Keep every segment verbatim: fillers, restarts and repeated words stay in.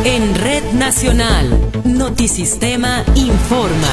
En Red Nacional, Notisistema informa.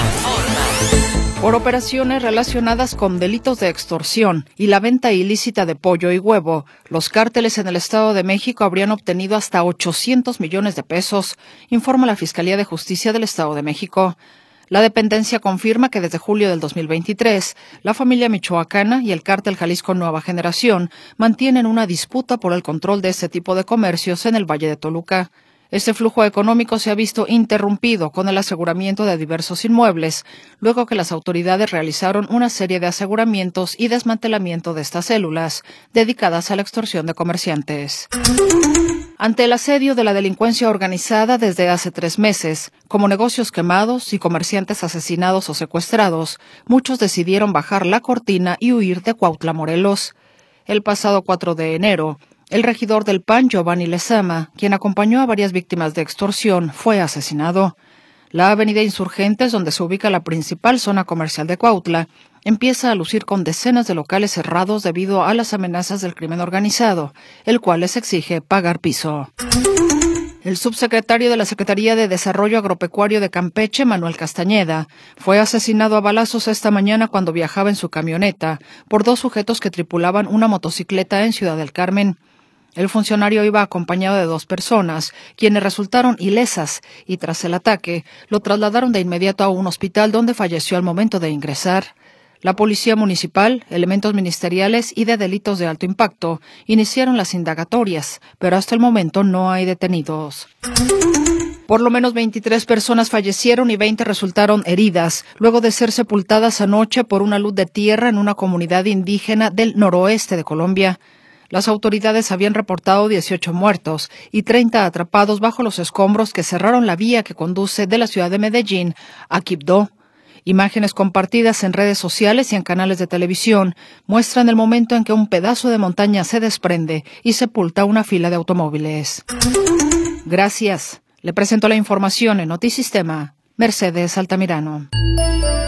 Por operaciones relacionadas con delitos de extorsión y la venta ilícita de pollo y huevo, los cárteles en el Estado de México habrían obtenido hasta ochocientos millones de pesos, informa la Fiscalía de Justicia del Estado de México. La dependencia confirma que desde julio del dos mil veintitrés, la familia michoacana y el cártel Jalisco Nueva Generación mantienen una disputa por el control de este tipo de comercios en el Valle de Toluca. Este flujo económico se ha visto interrumpido con el aseguramiento de diversos inmuebles, luego que las autoridades realizaron una serie de aseguramientos y desmantelamiento de estas células dedicadas a la extorsión de comerciantes. Ante el asedio de la delincuencia organizada desde hace tres meses, como negocios quemados y comerciantes asesinados o secuestrados, muchos decidieron bajar la cortina y huir de Cuautla, Morelos. El pasado cuatro de enero, el regidor del P A N, Giovanni Lezama, quien acompañó a varias víctimas de extorsión, fue asesinado. La avenida Insurgentes, donde se ubica la principal zona comercial de Cuautla, empieza a lucir con decenas de locales cerrados debido a las amenazas del crimen organizado, el cual les exige pagar piso. El subsecretario de la Secretaría de Desarrollo Agropecuario de Campeche, Manuel Castañeda, fue asesinado a balazos esta mañana cuando viajaba en su camioneta por dos sujetos que tripulaban una motocicleta en Ciudad del Carmen. El funcionario iba acompañado de dos personas, quienes resultaron ilesas, y tras el ataque, lo trasladaron de inmediato a un hospital donde falleció al momento de ingresar. La Policía Municipal, elementos ministeriales y de delitos de alto impacto iniciaron las indagatorias, pero hasta el momento no hay detenidos. Por lo menos veintitrés personas fallecieron y veinte resultaron heridas, luego de ser sepultadas anoche por una luz de tierra en una comunidad indígena del noroeste de Colombia. Las autoridades habían reportado dieciocho muertos y treinta atrapados bajo los escombros que cerraron la vía que conduce de la ciudad de Medellín a Quibdó. Imágenes compartidas en redes sociales y en canales de televisión muestran el momento en que un pedazo de montaña se desprende y sepulta una fila de automóviles. Gracias. Le presento la información en Notisistema. Mercedes Altamirano.